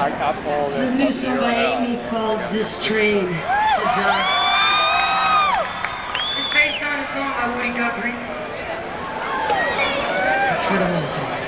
This is a new song by Amy called This Train. It's based on a song by Woody Guthrie. It's for the Holocaust.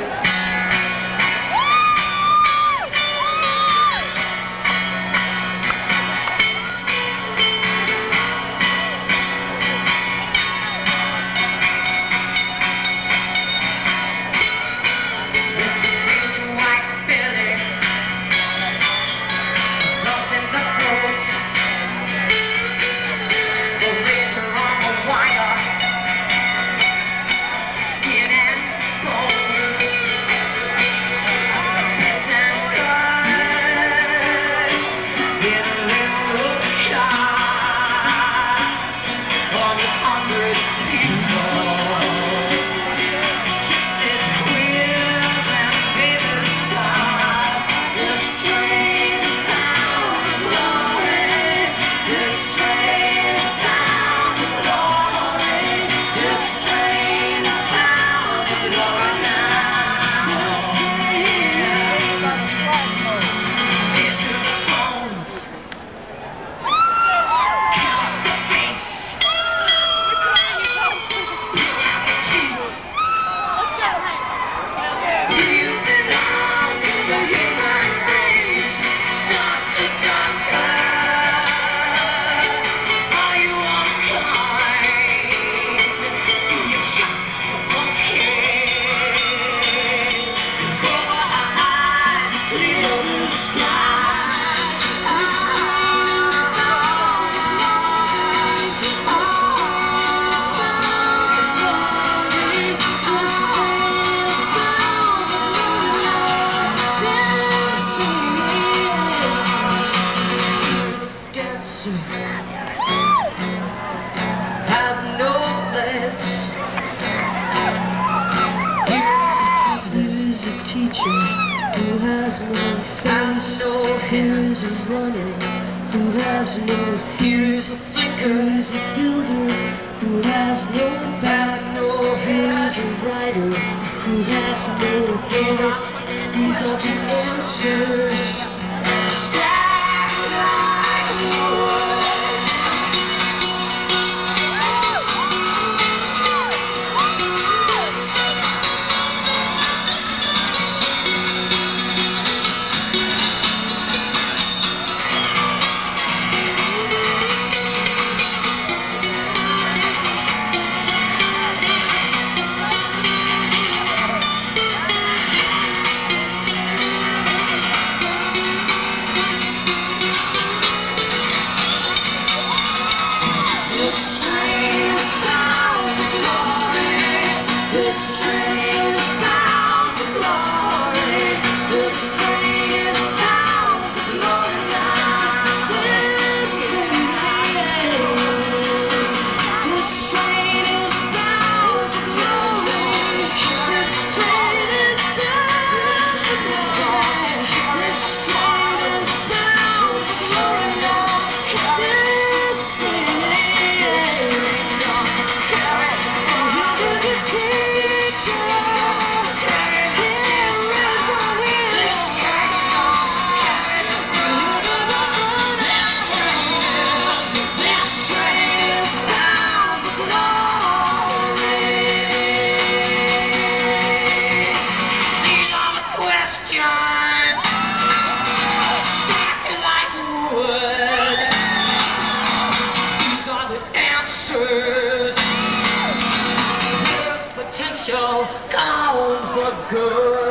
Has no legs. Here's a teacher who has no face, no hands, who's running, who has no fears. A thinker, who's a builder, who has no back, no hands. A writer who has no voice. These are the answers. There's potential gone for good.